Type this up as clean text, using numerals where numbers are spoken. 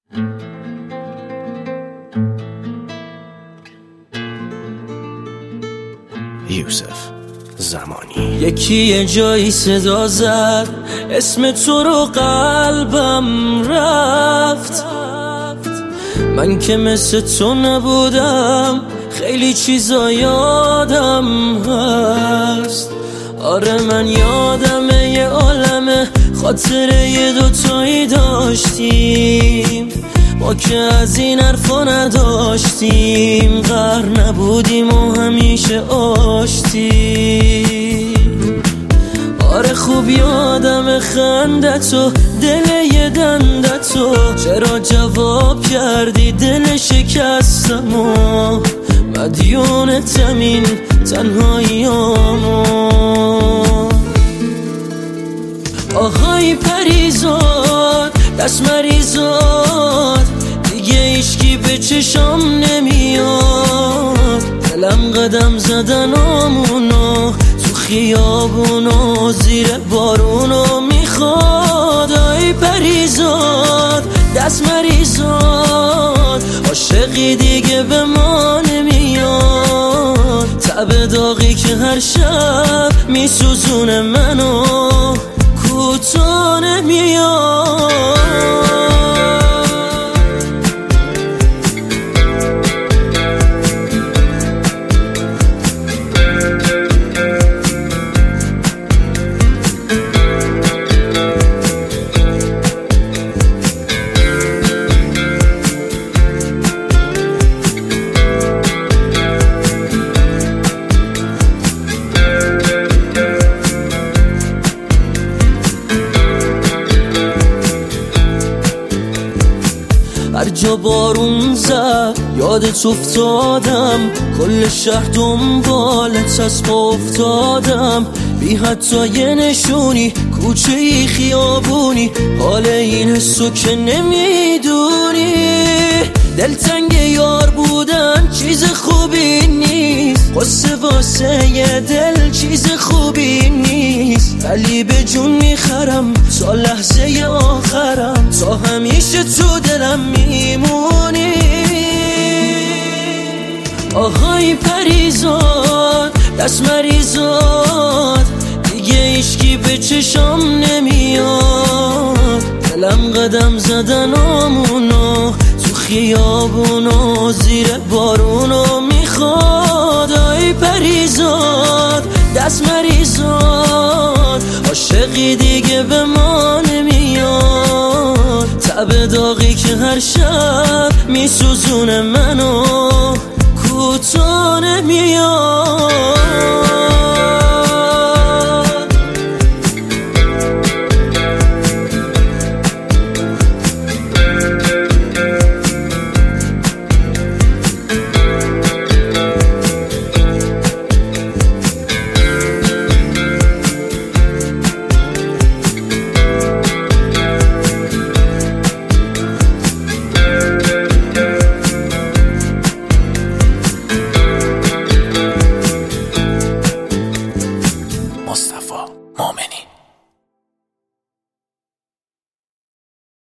یوسف زمانی. یکی یه جایی صدا زد اسم تو رو، قلبم رفت. من که مثل تو نبودم، خیلی چیزا یادم هست. آره من یادمه یه عالمه خاطره یه دوتایی داشتیم، ما که از این حرفا نداشتیم. غر نبودیم و همیشه آشتیم. آره خوب یادم خندتو، دل یه دندتو، چرا جواب کردی دل شکستمو. مدیونتم این تنهاییامو. آهای پریزاد، دست مریزاد، دیگه ایشکی به چشام نمیاد. دلم قدم زدن آمونو تو خیابونو، زیر بارونو میخواد. آی پریزاد، دست مریزاد، عاشقی دیگه به ما نمیاد. تب داغی که هر شب میسوزونه منو، کوتاه نمیاد. هر جا بارون زد یادت افتادم، کل شهر دنبالت از پا افتادم. بی حتی یه نشونی، کوچه ای خیابونی، حال این حسو که نمیدونی. دلتنگ یار بودن چیز خوبی نیست، قصه واسه یه دل چیز خوبی نیست. ولی به جون میخرم تا لحظه آخرم، تا همیشه تو دلم میمونی. آهای پریزاد، دست مریزاد، دیگه ایشکی به چشام نمیاد. دلم قدم زدن آمونو تو خیابونو، زیر بارونو میخواد. آی پریزاد، دست مریزاد، عاشقی دیگه به ما نمیاد. تب داغی که هر شب میسوزونه منو، کوتاه نمیاد.